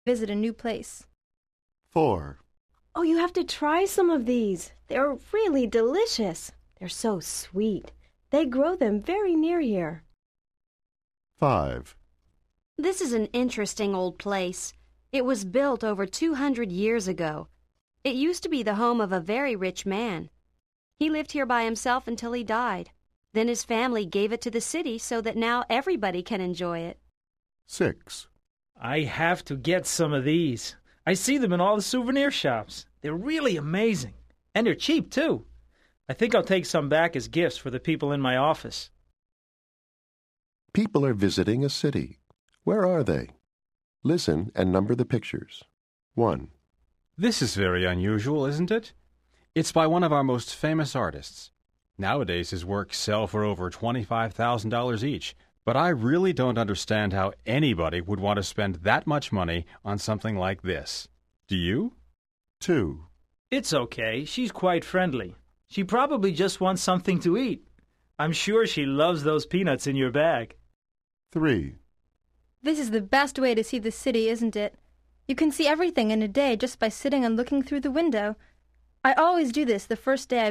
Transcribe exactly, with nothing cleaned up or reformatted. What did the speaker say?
visit a new place. Four. Oh, you have to try some of these. They're really delicious. They're so sweet. They grow them very near here. Five. This is an interesting old place. It was built over two hundred years ago. It used to be the home of a very rich man. He lived here by himself until he died. Then his family gave it to the city so that now everybody can enjoy it. Six. I have to get some of these. I see them in all the souvenir shops. They're really amazing. And they're cheap, too. I think I'll take some back as gifts for the people in my office. People are visiting a city. Where are they? Listen and number the pictures. One. This is very unusual, isn't it? It's by one of our most famous artists. Nowadays his works sell for over twenty-five thousand dollars each, but I really don't understand how anybody would want to spend that much money on something like this. Do you? Two. It's okay. She's quite friendly. She probably just wants something to eat. I'm sure she loves those peanuts in your bag. Three. This is the best way to see the city, isn't it? You can see everything in a day just by sitting and looking through the window. I always do this the first day I